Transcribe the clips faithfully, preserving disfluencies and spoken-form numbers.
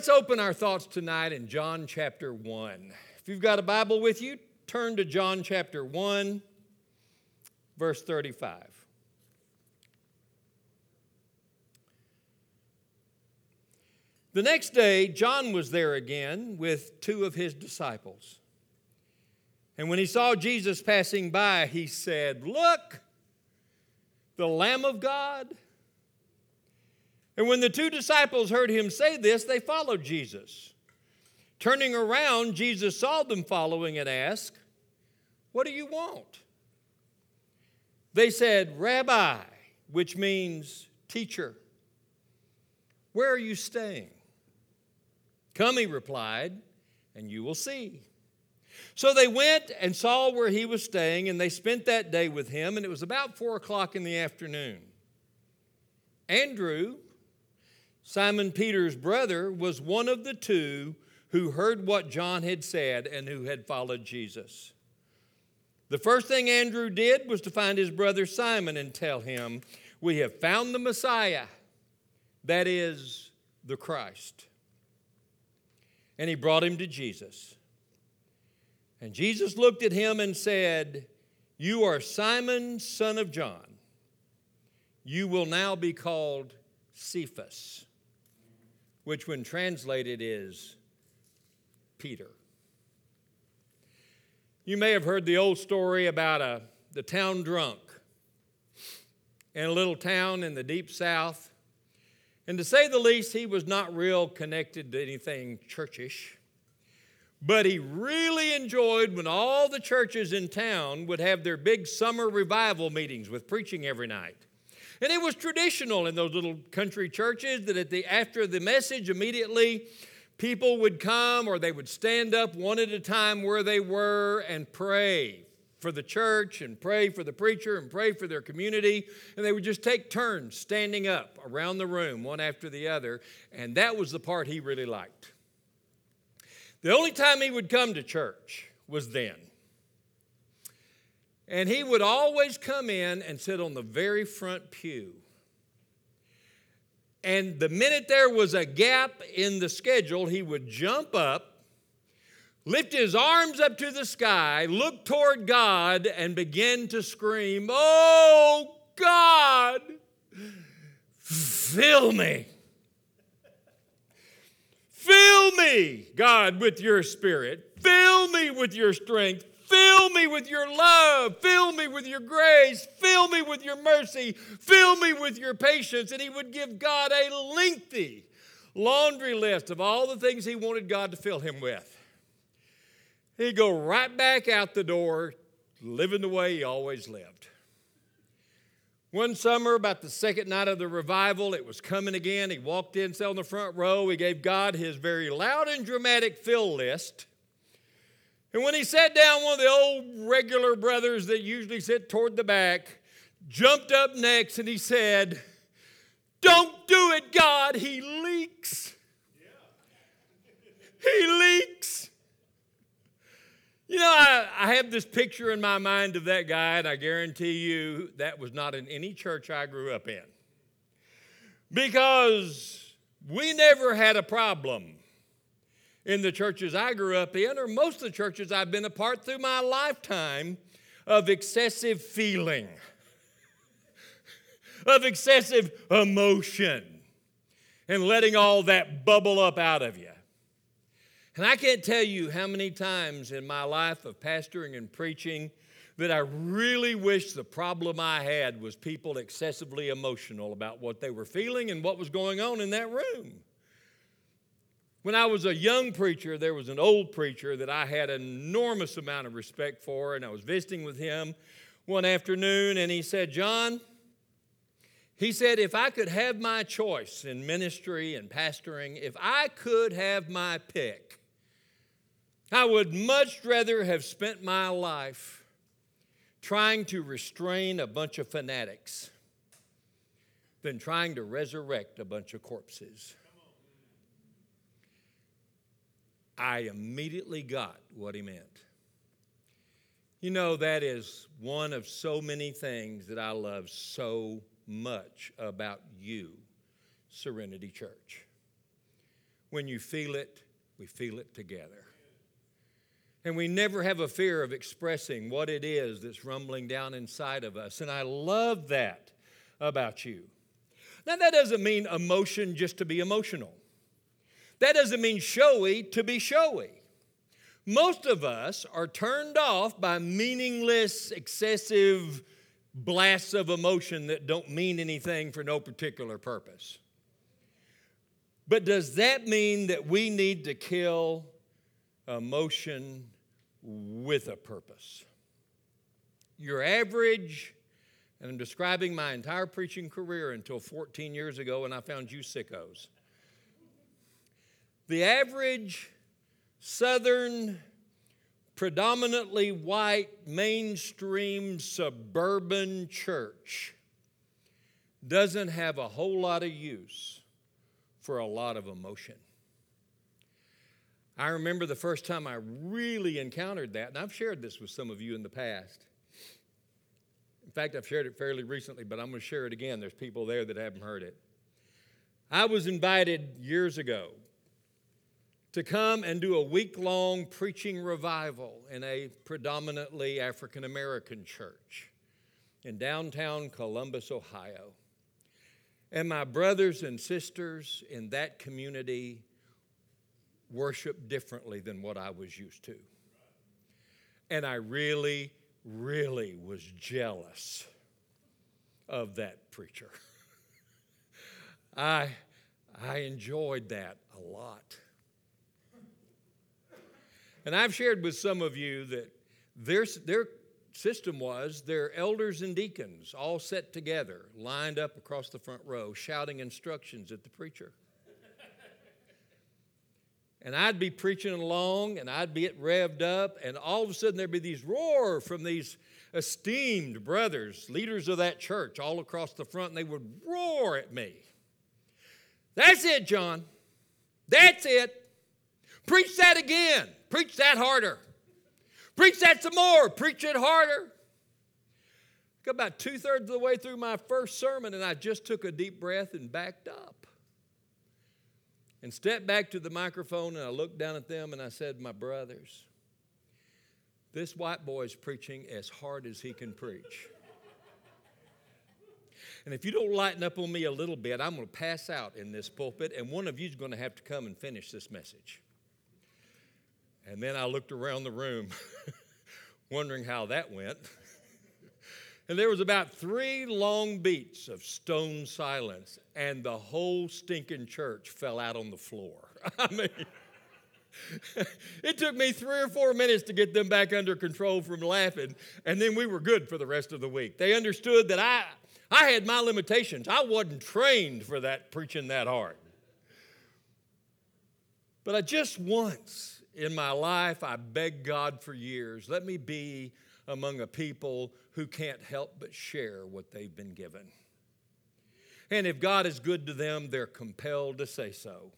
Let's open our thoughts tonight in John chapter one. If you've got a Bible with you, turn to John chapter one, verse thirty-five. The next day, John was there again with two of his disciples. And when he saw Jesus passing by, he said, "Look, the Lamb of God." And when the two disciples heard him say this, they followed Jesus. Turning around, Jesus saw them following and asked, "What do you want?" They said, "Rabbi," which means teacher, "where are you staying?" "Come," he replied, "and you will see." So they went and saw where he was staying, and they spent that day with him, and it was about four o'clock in the afternoon. Andrew, Simon Peter's brother, was one of the two who heard what John had said and who had followed Jesus. The first thing Andrew did was to find his brother Simon and tell him, "We have found the Messiah," that is, the Christ. And he brought him to Jesus. And Jesus looked at him and said, "You are Simon, son of John. You will now be called Cephas," which when translated is Peter. You may have heard the old story about a, the town drunk in a little town in the deep south. And to say the least, he was not real connected to anything churchish. But he really enjoyed when all the churches in town would have their big summer revival meetings with preaching every night. And it was traditional in those little country churches that at the after the message, immediately people would come or they would stand up one at a time where they were and pray for the church and pray for the preacher and pray for their community. And they would just take turns standing up around the room one after the other. And that was the part he really liked. The only time he would come to church was then. And he would always come in and sit on the very front pew. And the minute there was a gap in the schedule, he would jump up, lift his arms up to the sky, look toward God, and begin to scream, "Oh, God, fill me. Fill me, God, with your Spirit. Fill me with your strength. Fill me with your love. Fill me with your grace. Fill me with your mercy. Fill me with your patience." And he would give God a lengthy laundry list of all the things he wanted God to fill him with. He'd go right back out the door, living the way he always lived. One summer, about the second night of the revival, it was coming again. He walked in, sat on the front row. He gave God his very loud and dramatic fill list. And when he sat down, one of the old regular brothers that usually sit toward the back jumped up next and he said, "Don't do it, God. He leaks. He leaks." You know, I, I have this picture in my mind of that guy, and I guarantee you that was not in any church I grew up in. Because we never had a problem in the churches I grew up in, or most of the churches I've been a part through my lifetime, of excessive feeling, of excessive emotion, and letting all that bubble up out of you. And I can't tell you how many times in my life of pastoring and preaching that I really wish the problem I had was people excessively emotional about what they were feeling and what was going on in that room. When I was a young preacher, there was an old preacher that I had an enormous amount of respect for, and I was visiting with him one afternoon, and he said, "John," he said, "if I could have my choice in ministry and pastoring, if I could have my pick, I would much rather have spent my life trying to restrain a bunch of fanatics than trying to resurrect a bunch of corpses." I immediately got what he meant. You know, that is one of so many things that I love so much about you, Serenity Church. when you feel it, we feel it together. And we never have a fear of expressing what it is that's rumbling down inside of us. And I love that about you. Now, that doesn't mean emotion just to be emotional. That doesn't mean showy to be showy. Most of us are turned off by meaningless, excessive blasts of emotion that don't mean anything for no particular purpose. But does that mean that we need to kill emotion with a purpose? Your average, and I'm describing my entire preaching career until fourteen years ago when I found you sickos. The average Southern, predominantly white, mainstream, suburban church doesn't have a whole lot of use for a lot of emotion. I remember the first time I really encountered that, and I've shared this with some of you in the past. In fact, I've shared it fairly recently, but I'm going to share it again. There's people there that haven't heard it. I was invited years ago to come and do a week-long preaching revival in a predominantly African-American church in downtown Columbus, Ohio. And my brothers and sisters in that community worship differently than what I was used to. And I really, really was jealous of that preacher. I, I enjoyed that a lot. And I've shared with some of you that their, their system was their elders and deacons all set together, lined up across the front row, shouting instructions at the preacher. And I'd be preaching along, and I'd be it revved up, and all of a sudden there'd be these roar from these esteemed brothers, leaders of that church, all across the front, and they would roar at me. That's it, John. That's it. Preach that again. Preach that harder. Preach that some more. Preach it harder. Got about two-thirds of the way through my first sermon, and I just took a deep breath and backed up. And stepped back to the microphone, and I looked down at them, and I said, my brothers, this white boy's preaching as hard as he can preach. And if you don't lighten up on me a little bit, I'm going to pass out in this pulpit, and one of you is going to have to come and finish this message. And then I looked around the room, wondering how that went. And there was about three long beats of stone silence, and the whole stinking church fell out on the floor. I mean, it took me three or four minutes to get them back under control from laughing, and then we were good for the rest of the week. They understood that I, I had my limitations. I wasn't trained for that, preaching that hard. But I just once in my life, I begged God for years, let me be among a people who can't help but share what they've been given. And if God is good to them, they're compelled to say so.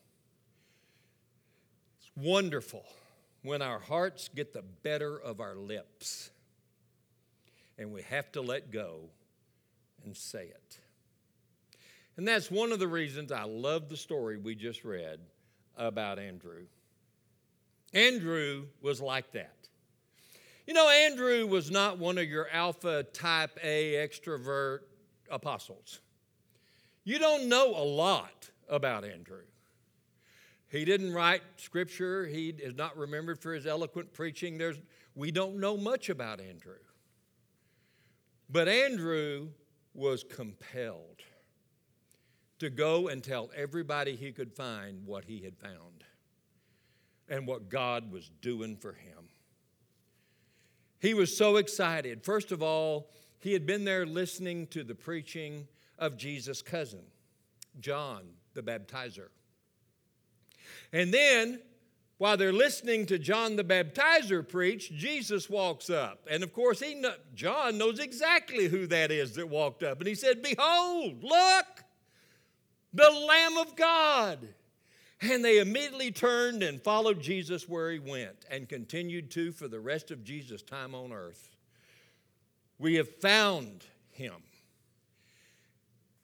It's wonderful when our hearts get the better of our lips, and we have to let go and say it. And that's one of the reasons I love the story we just read about Andrew. Andrew was like that. You know, Andrew was not one of your alpha type A extrovert apostles. You don't know a lot about Andrew. He didn't write scripture. He is not remembered for his eloquent preaching. There's, we don't know much about Andrew. But Andrew was compelled to go and tell everybody he could find what he had found and what God was doing for him. He was so excited. First of all, he had been there listening to the preaching of Jesus' cousin, John the Baptizer. And then, while they're listening to John the Baptizer preach, Jesus walks up. And of course, he know, John knows exactly who that is that walked up. And he said, behold, look, the Lamb of God. And they immediately turned and followed Jesus where he went and continued to for the rest of Jesus' time on earth. We have found him.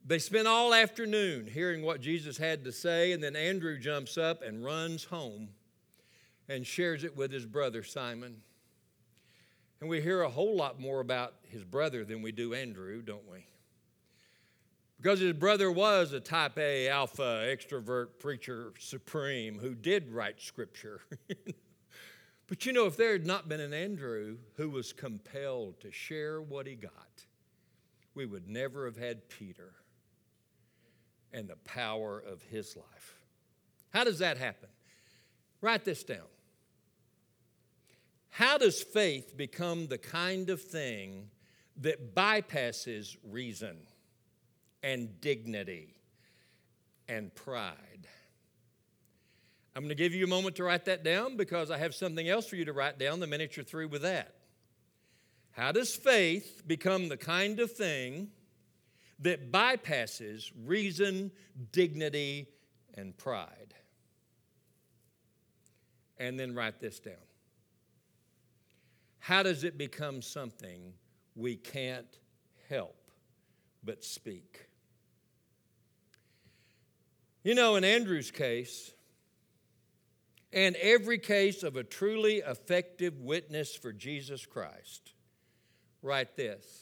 They spent all afternoon hearing what Jesus had to say, and then Andrew jumps up and runs home and shares it with his brother Simon. And we hear a whole lot more about his brother than we do Andrew, don't we? Because his brother was a type A, alpha, extrovert preacher supreme who did write scripture. But you know, if there had not been an Andrew who was compelled to share what he got, we would never have had Peter and the power of his life. How does that happen? Write this down. How does faith become the kind of thing that bypasses reason and dignity and pride? I'm going to give you a moment to write that down because I have something else for you to write down the minute you're through with that. How does faith become the kind of thing that bypasses reason, dignity, and pride? And then write this down. How does it become something we can't help but speak? You know, in Andrew's case, and every case of a truly effective witness for Jesus Christ, write this.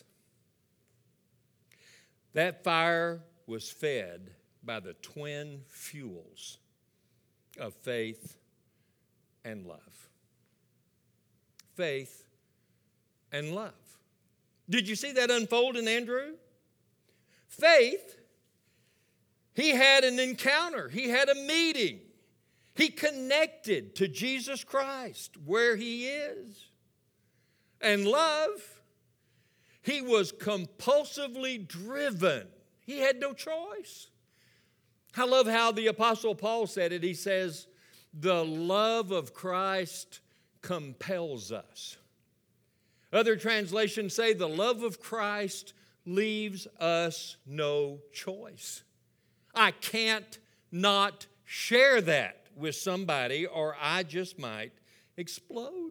That fire was fed by the twin fuels of faith and love. Faith and love. Did you see that unfold in Andrew? Faith, he had an encounter. He had a meeting. He connected to Jesus Christ where he is. And love, he was compulsively driven. He had no choice. I love how the Apostle Paul said it. He says, the love of Christ compels us. Other translations say the love of Christ leaves us no choice. I can't not share that with somebody or I just might explode.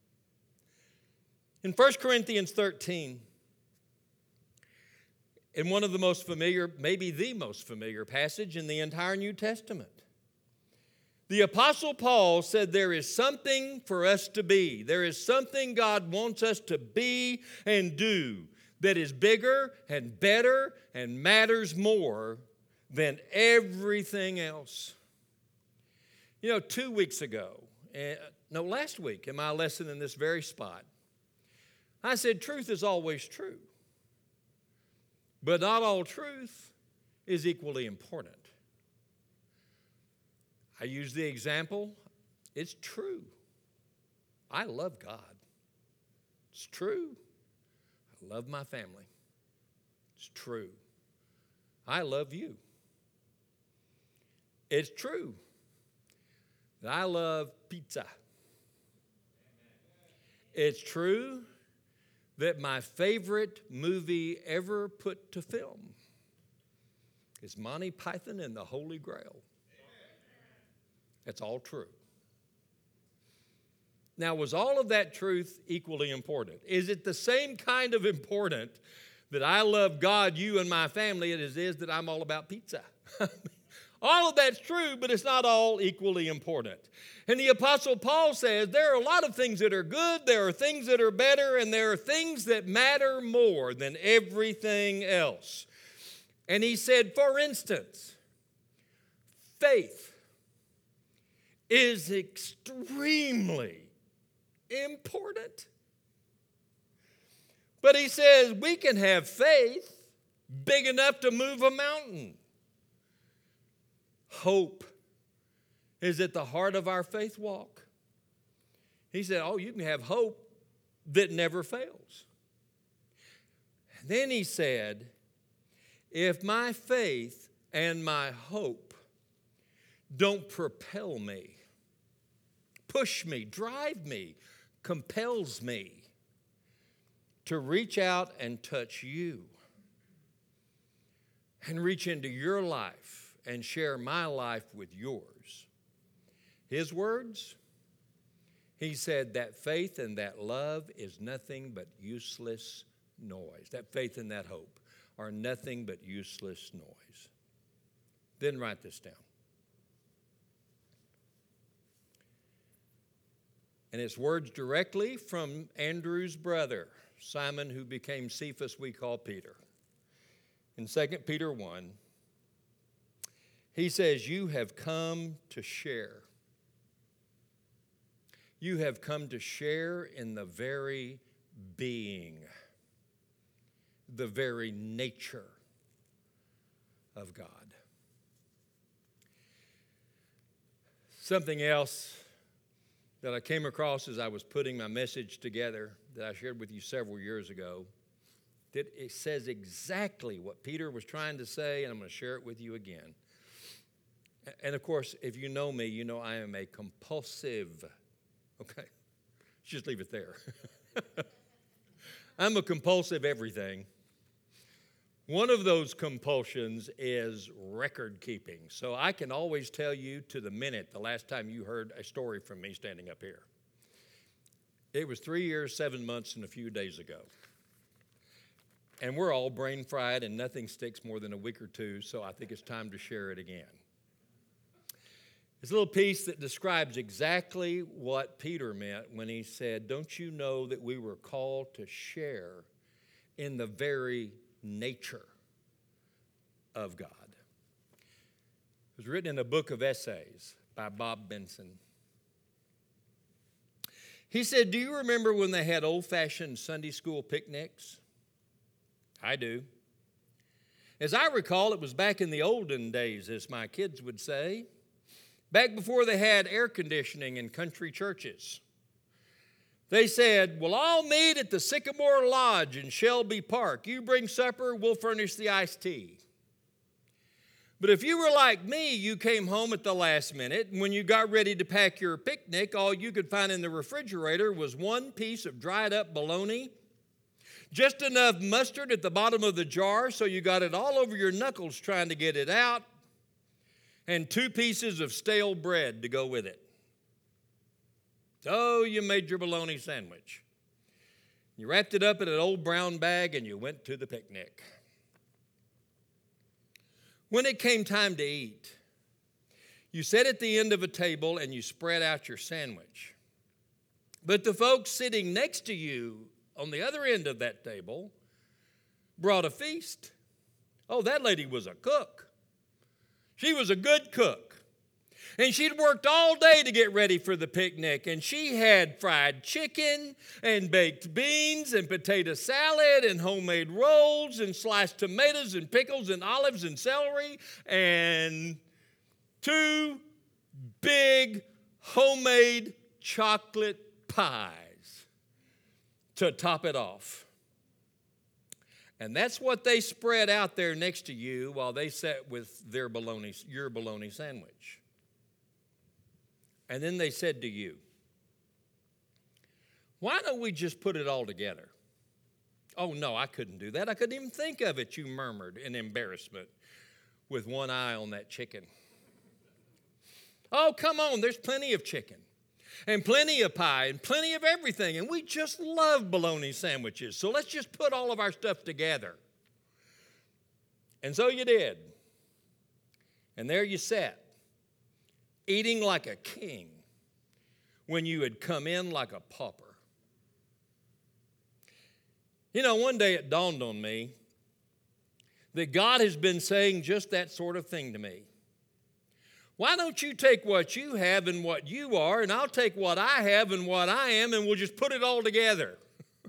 In First Corinthians thirteen, in one of the most familiar, maybe the most familiar passage in the entire New Testament, the Apostle Paul said there is something for us to be. There is something God wants us to be and do that is bigger and better and matters more than everything else. You know, two weeks ago, uh, no, last week in my lesson in this very spot, I said truth is always true, but not all truth is equally important. I use the example, it's true. I love God. It's true. I love my family. It's true. I love you. It's true that I love pizza. It's true that my favorite movie ever put to film is Monty Python and the Holy Grail. That's all true. Now, was all of that truth equally important? Is it the same kind of important that I love God, you, and my family as it is that I'm all about pizza? All of that's true, but it's not all equally important. And the Apostle Paul says there are a lot of things that are good, there are things that are better, and there are things that matter more than everything else. And he said, for instance, faith is extremely important. But he says we can have faith big enough to move a mountain. Hope is at the heart of our faith walk. He said, oh, you can have hope that never fails. And then he said, if my faith and my hope don't propel me, push me, drive me, compels me to reach out and touch you and reach into your life and share my life with yours. His words, he said that faith and that love is nothing but useless noise. That faith and that hope are nothing but useless noise. Then write this down. And it's words directly from Andrew's brother, Simon, who became Cephas, we call Peter. In Second Peter one, he says, you have come to share. You have come to share in the very being, the very nature of God. Something else that I came across as I was putting my message together that I shared with you several years ago, that it says exactly what Peter was trying to say, and I'm going to share it with you again. And of course, if you know me, you know I am a compulsive, okay? Just leave it there. I'm a compulsive everything. One of those compulsions is record keeping. So I can always tell you to the minute the last time you heard a story from me standing up here. It was three years, seven months, and a few days ago. And we're all brain fried, and nothing sticks more than a week or two, so I think it's time to share it again. It's a little piece that describes exactly what Peter meant when he said, don't you know that we were called to share in the very nature of God? It was written in a book of essays by Bob Benson. He said, do you remember when they had old-fashioned Sunday school picnics? I do. As I recall, it was back in the olden days, as my kids would say, back before they had air conditioning in country churches. They said, we'll all meet at the Sycamore Lodge in Shelby Park. You bring supper, we'll furnish the iced tea. But if you were like me, you came home at the last minute, and when you got ready to pack your picnic, all you could find in the refrigerator was one piece of dried up bologna, just enough mustard at the bottom of the jar so you got it all over your knuckles trying to get it out, and two pieces of stale bread to go with it. So you made your bologna sandwich. You wrapped it up in an old brown bag and you went to the picnic. When it came time to eat, you sat at the end of a table and you spread out your sandwich. But the folks sitting next to you on the other end of that table brought a feast. Oh, that lady was a cook. She was a good cook. And she'd worked all day to get ready for the picnic. And she had fried chicken and baked beans and potato salad and homemade rolls and sliced tomatoes and pickles and olives and celery and two big homemade chocolate pies to top it off. And that's what they spread out there next to you while they sat with their bologna, your bologna sandwich. And then they said to you, why don't we just put it all together? Oh, no, I couldn't do that. I couldn't even think of it, you murmured in embarrassment with one eye on that chicken. Oh, come on, there's plenty of chicken and plenty of pie and plenty of everything, and we just love bologna sandwiches, so let's just put all of our stuff together. And so you did. And there you sat, eating like a king when you had come in like a pauper. You know, one day it dawned on me that God has been saying just that sort of thing to me. Why don't you take what you have and what you are, and I'll take what I have and what I am, and we'll just put it all together.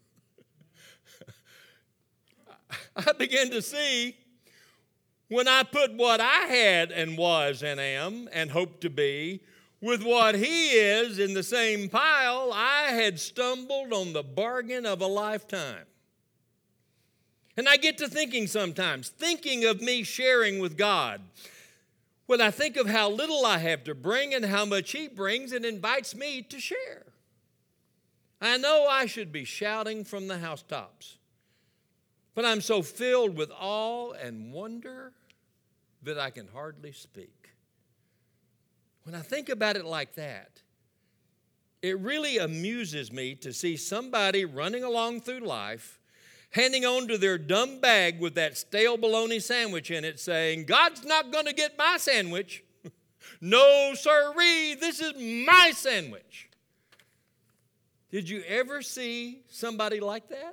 I began to see when I put what I had and was and am and hope to be with what he is in the same pile, I had stumbled on the bargain of a lifetime. And I get to thinking sometimes, thinking of me sharing with God, when I think of how little I have to bring and how much he brings and invites me to share. I know I should be shouting from the housetops, but I'm so filled with awe and wonder that I can hardly speak. When I think about it like that, it really amuses me to see somebody running along through life handing on to their dumb bag with that stale bologna sandwich in it, saying, God's not going to get my sandwich. No, sirree, this is my sandwich. Did you ever see somebody like that?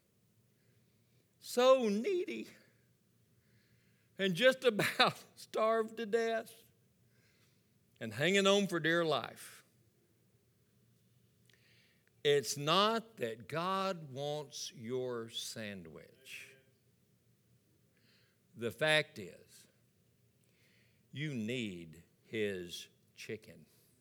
So needy and just about starved to death and hanging on for dear life. It's not that God wants your sandwich. The fact is, you need his chicken.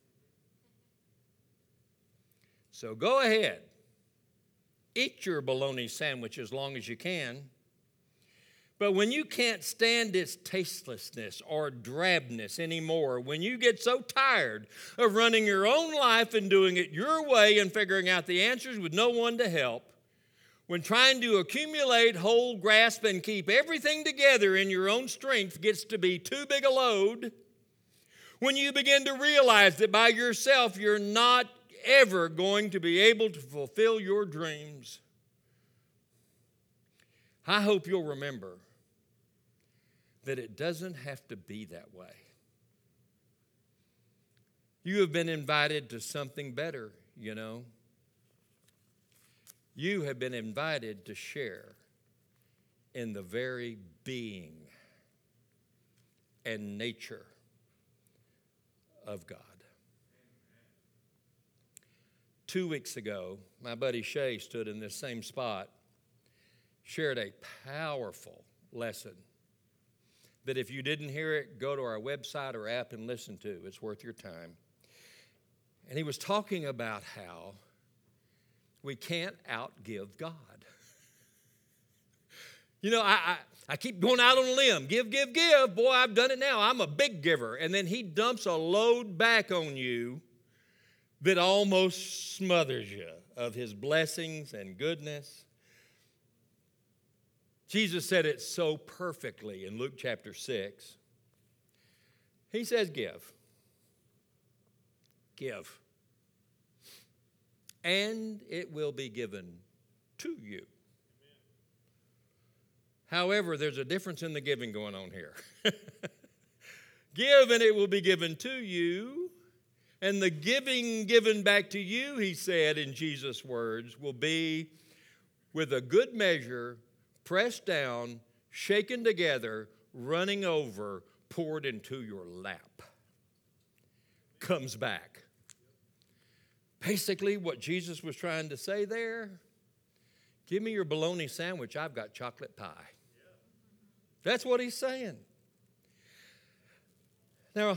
So go ahead. Eat your bologna sandwich as long as you can. But when you can't stand its tastelessness or drabness anymore, when you get so tired of running your own life and doing it your way and figuring out the answers with no one to help, when trying to accumulate, hold, grasp, and keep everything together in your own strength gets to be too big a load, when you begin to realize that by yourself you're not ever going to be able to fulfill your dreams, I hope you'll remember that it doesn't have to be that way. You have been invited to something better, you know. You have been invited to share in the very being and nature of God. Two weeks ago, my buddy Shay stood in this same spot, shared a powerful lesson that if you didn't hear it, go to our website or app and listen to. It's worth your time. And he was talking about how we can't outgive God. You know, I, I, I keep going out on a limb. Give, give, give. Boy, I've done it now. I'm a big giver. And then he dumps a load back on you that almost smothers you of his blessings and goodness. Jesus said it so perfectly in Luke chapter six. He says, give. Give. And it will be given to you. However, there's a difference in the giving going on here. Give and it will be given to you. And the giving given back to you, he said in Jesus' words, will be with a good measure, pressed down, shaken together, running over, poured into your lap. Comes back. Basically, what Jesus was trying to say there, give me your bologna sandwich, I've got chocolate pie. That's what he's saying. Now,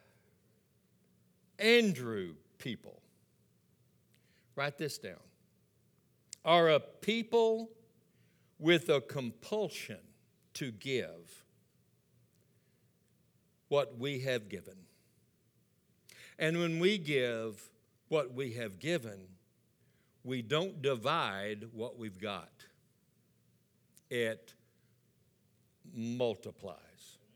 Andrew people, write this down, are a people with a compulsion to give what we have given. And when we give what we have given, we don't divide what we've got. It multiplies.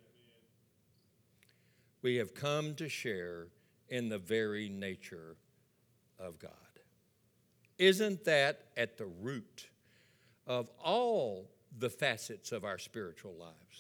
We have come to share in the very nature of God. Isn't that at the root of all the facets of our spiritual lives?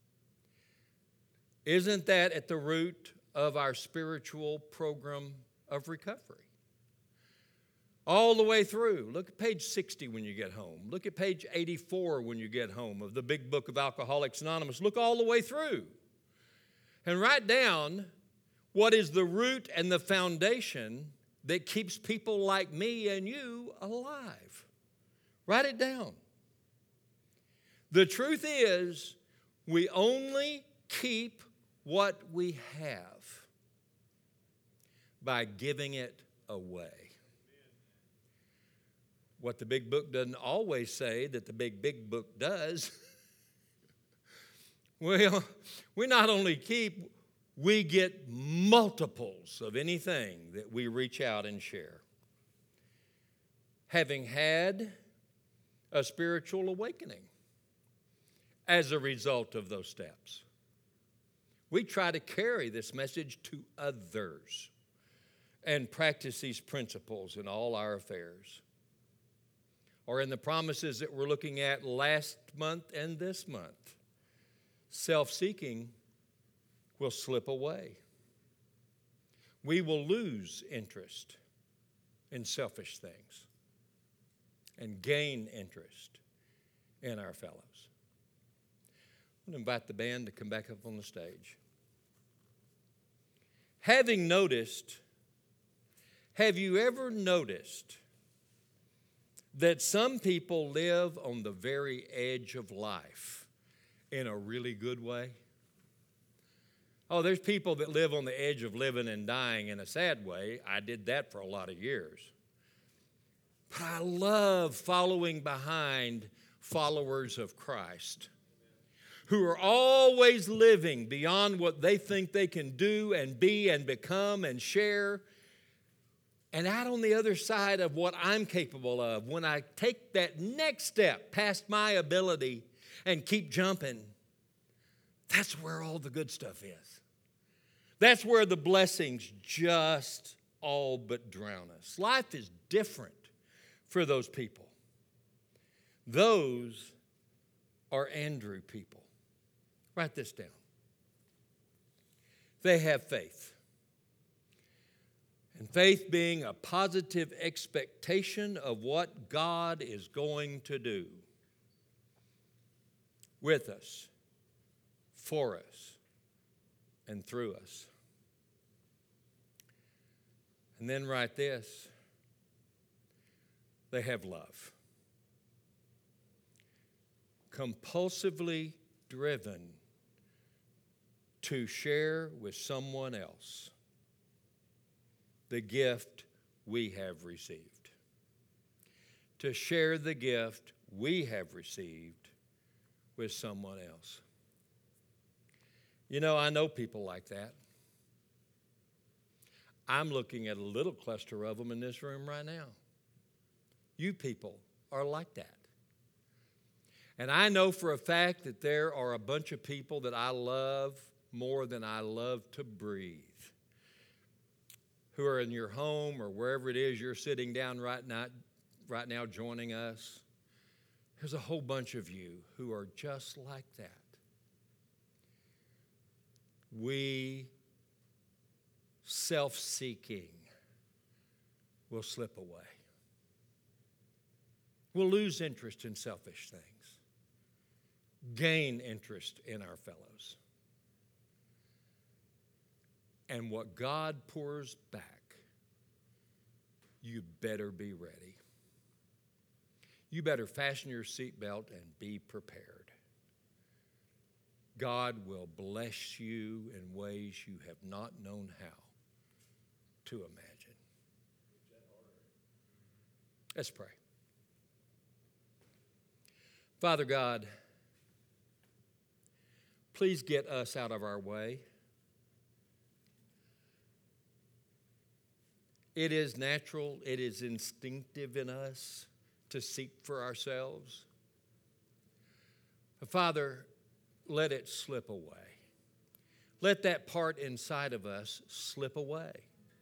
Isn't that at the root of our spiritual program of recovery? All the way through. Look at page sixty when you get home. Look at page eighty-four when you get home of the big book of Alcoholics Anonymous. Look all the way through. And write down what is the root and the foundation that keeps people like me and you alive. Write it down. The truth is, we only keep what we have by giving it away. What the big book doesn't always say that the big, big book does. Well, we not only keep, we get multiples of anything that we reach out and share. Having had a spiritual awakening as a result of those steps, we try to carry this message to others and practice these principles in all our affairs. or in the promises that we're looking at last month and this month. Self-seeking will slip away. We will lose interest in selfish things and gain interest in our fellows. I'm going to invite the band to come back up on the stage. Having noticed, have you ever noticed that some people live on the very edge of life in a really good way? Oh, there's people that live on the edge of living and dying in a sad way. I did that for a lot of years. But I love following behind followers of Christ who are always living beyond what they think they can do and be and become and share. And out on the other side of what I'm capable of, when I take that next step past my ability and keep jumping, that's where all the good stuff is. That's where the blessings just all but drown us. Life is different for those people. Those are Andrew people. Write this down. They have faith. And faith being a positive expectation of what God is going to do with us, for us, and through us. And then write this. They have love. Compulsively driven to share with someone else the gift we have received. To share the gift we have received with someone else. You know, I know people like that. I'm looking at a little cluster of them in this room right now. You people are like that. And I know for a fact that there are a bunch of people that I love more than I love to breathe, who are in your home or wherever it is you're sitting down right now, right now joining us. There's a whole bunch of you who are just like that. We, self-seeking, will slip away. We'll lose interest in selfish things, gain interest in our fellows. And what God pours back, you better be ready. You better fasten your seatbelt and be prepared. God will bless you in ways you have not known how to imagine. Let's pray. Father God, please get us out of our way. It is natural, it is instinctive in us to seek for ourselves. But Father, let it slip away. Let that part inside of us slip away.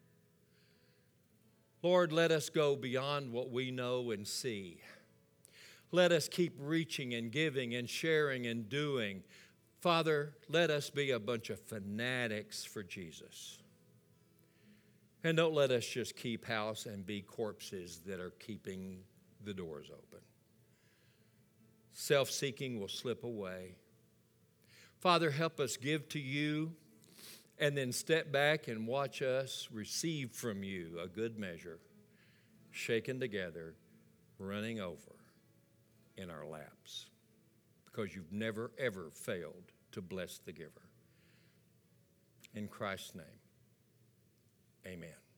Lord, let us go beyond what we know and see. Let us keep reaching and giving and sharing and doing. Father, let us be a bunch of fanatics for Jesus. And don't let us just keep house and be corpses that are keeping the doors open. Self-seeking will slip away. Father, help us give to you and then step back and watch us receive from you a good measure, shaken together, running over in our laps, because you've never, ever failed to bless the giver. In Christ's name, amen.